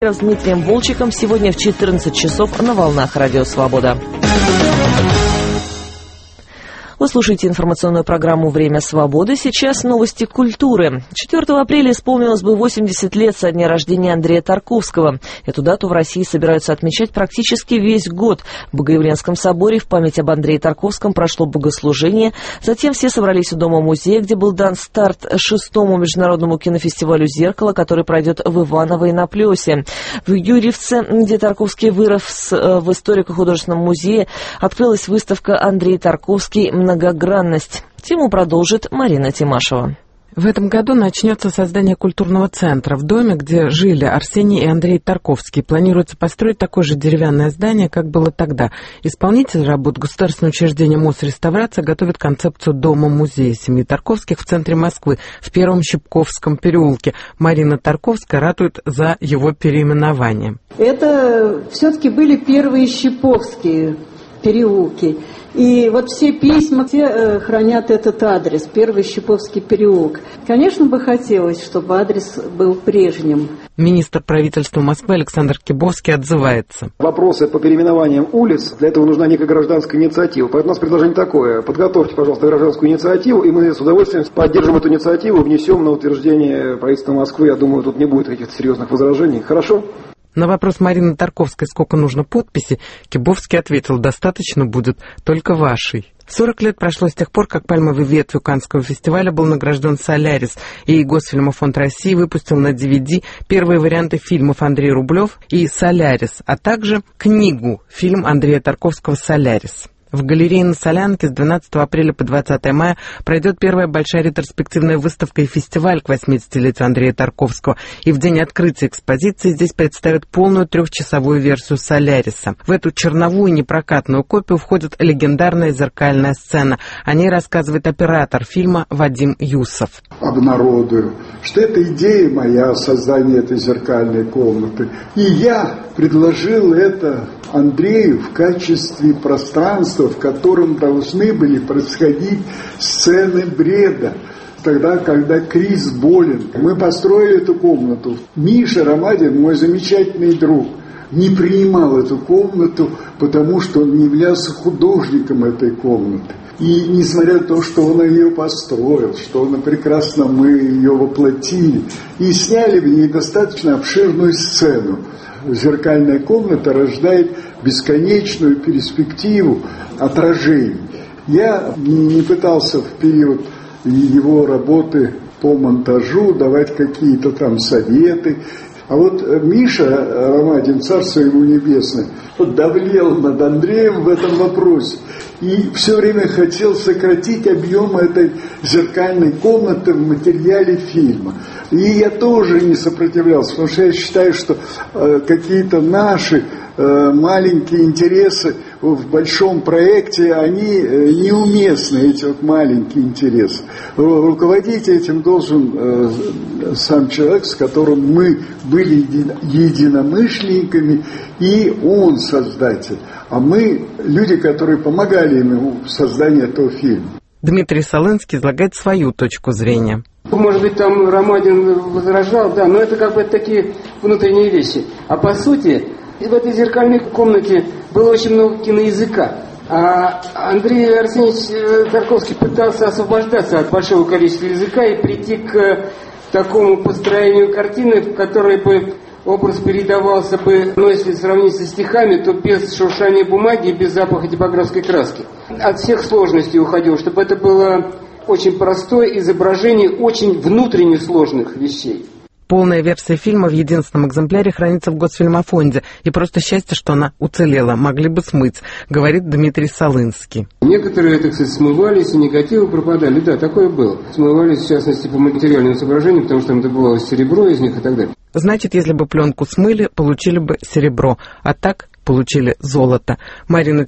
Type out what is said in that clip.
С Дмитрием Волчиком сегодня в 14 часов на волнах Радио Свобода. Вы слушаете информационную программу «Время свободы». Сейчас новости культуры. 4 апреля исполнилось бы 80 лет со дня рождения Андрея Тарковского. Эту дату в России собираются отмечать практически весь год. В Богоявленском соборе в память об Андрее Тарковском прошло богослужение. Затем все собрались у Дома-музея, где был дан старт 6-му международному кинофестивалю «Зеркало», который пройдет в Иваново и на Плесе. В Юрьевце, где Тарковский вырос, в историко-художественном музее открылась выставка «Андрей Тарковский. Многогранность». Тему продолжит Марина Тимашева. В этом году начнется создание культурного центра. В доме, где жили Арсений и Андрей Тарковский, планируется построить такое же деревянное здание, как было тогда. Исполнитель работ государственное учреждение Мосреставрация готовит концепцию дома-музея семьи Тарковских в центре Москвы, в Первом Щипковском переулке. Марина Тарковская ратует за его переименование. Это все-таки были первые щиповские переулки. И вот все письма, все хранят этот адрес, Первый Щиповский переулок. Конечно, бы хотелось, чтобы адрес был прежним. Министр правительства Москвы Александр Кибовский отзывается. Вопросы по переименованиям улиц, для этого нужна некая гражданская инициатива. Поэтому у нас предложение такое. Подготовьте, пожалуйста, гражданскую инициативу, и мы с удовольствием поддержим эту инициативу, внесем на утверждение правительства Москвы. Я думаю, тут не будет каких-то серьезных возражений. Хорошо? На вопрос Марины Тарковской, сколько нужно подписей, Кибовский ответил: достаточно будет только вашей. 40 лет прошло с тех пор, как пальмовой ветвью Каннского фестиваля был награжден «Солярис», и Госфильмофонд России выпустил на DVD первые варианты фильмов Андрей Рублев и «Солярис», а также книгу, фильм Андрея Тарковского «Солярис». В галерее на Солянке с 12 апреля по 20 мая пройдет первая большая ретроспективная выставка и фестиваль к 80-летию Андрея Тарковского. И в день открытия экспозиции здесь представят полную 3-часовую версию «Соляриса». В эту черновую непрокатную копию входит легендарная зеркальная сцена. О ней рассказывает оператор фильма Вадим Юсов. Обнародую, что это идея моя, создание этой зеркальной комнаты. И я предложил это Андрею в качестве пространства, в котором должны были происходить сцены бреда. Тогда, когда Крис болен, мы построили эту комнату. Миша Ромадин, мой замечательный друг, не принимал эту комнату, потому что он не являлся художником этой комнаты. И несмотря на то, что он ее построил, что прекрасно мы ее воплотили, и сняли в ней достаточно обширную сцену, зеркальная комната рождает бесконечную перспективу отражений. Я не пытался в период его работы по монтажу давать какие-то там советы. А вот Миша Ромадин, царство ему небесное, давлел над Андреем в этом вопросе. И все время хотел сократить объем этой зеркальной комнаты в материале фильма. И я тоже не сопротивлялся, потому что я считаю, что какие-то наши маленькие интересы в большом проекте, они неуместны, эти вот маленькие интересы. Руководить этим должен сам человек, с которым мы были единомышленниками, и он создатель. А мы люди, которые помогали ему в создании этого фильма. Дмитрий Солынский излагает свою точку зрения. Может быть, там Ромадин возражал, да, но это как бы такие внутренние вещи. А по сути, в этой зеркальной комнате было очень много киноязыка. А Андрей Арсеньевич Тарковский пытался освобождаться от большого количества языка и прийти к такому построению картины, в которой бы образ передавался бы, но если сравнить со стихами, то без шуршания бумаги и без запаха типографской краски. От всех сложностей уходил, чтобы это было очень простое изображение очень внутренне сложных вещей. Полная версия фильма в единственном экземпляре хранится в Госфильмофонде. И просто счастье, что она уцелела. Могли бы смыть, говорит Дмитрий Солынский. Некоторые, так сказать, смывались, и негативы пропадали. Да, такое было. Смывались, в частности, по материальным соображениям, потому что там добывалось серебро из них и так далее. Значит, если бы пленку смыли, получили бы серебро. А так получили золото. Марина